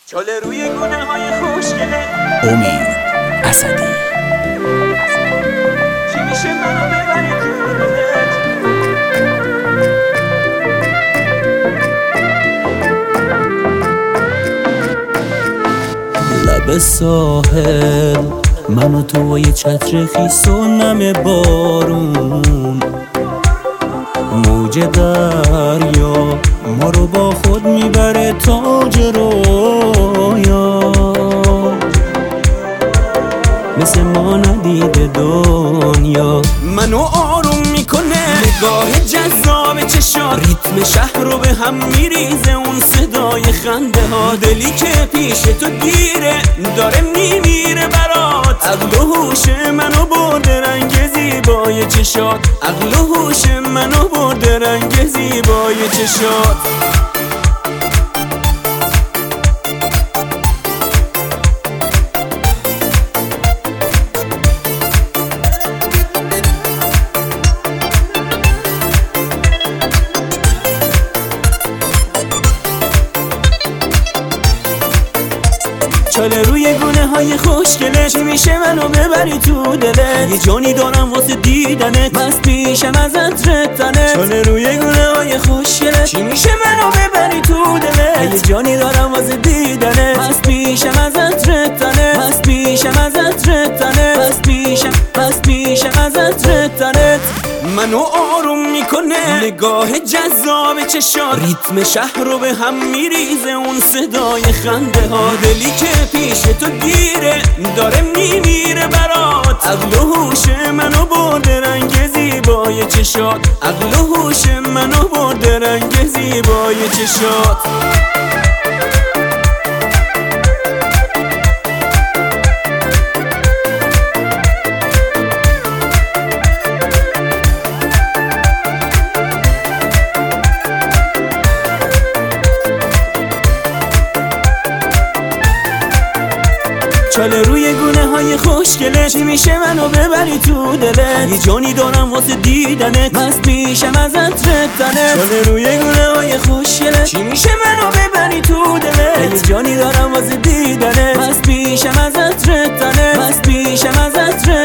چاله روی گونه های خوشگله امید اسدی چی میشه منو ببری دورت؟ لب ساحل من و تو و یه چتر خیس و نم بارون، موج دریا ما رو با خود میبره تاج رویا، مثل ما ندیده دنیا. منو آروم میکنه نگاه جذاب چشات، ریتم شهر رو به هم میریزه اون صدای خنده ها. دلی که پیش تو گیره داره میمیره برات، عقل و هوش منو برده رنگ زیبای چشات، عقل و هوش منو برده رنگ زیبای چشات. چاله روی گونه های خوشگله، چی میشه منو ببری تو دلت؟ یه جانی دارم واسه دیدنت، مست میشم از عطرت. چاله روی گونه های خوشگله، چی میشه منو ببری تو دلت؟ یه جانی دارم واسه دیدنت، مست میشم از عطرت، مست میشم از عطرت، مست میشم از عطرت. منو آروم میکنه نگاه جذاب چشات، ریتم شهر رو به هم میریزه اون صدای خنده ها. دلی که پیش تو گیره داره میمیره برات، عقل و هوش منو برده رنگ زیبای چشات، عقل و هوش منو برده رنگ زیبای چشات. چاله روی گونه های خوشگله، چی میشه منو ببری تو دلت؟ یه جانی دارم واسه دیدنت، مست میشم از عطرت. چاله روی گونه های خوشگله، چی میشه منو ببری تو دلت؟ یه جانی دارم واسه دیدنت، مست میشم از عطرت، مست میشم از عطرت.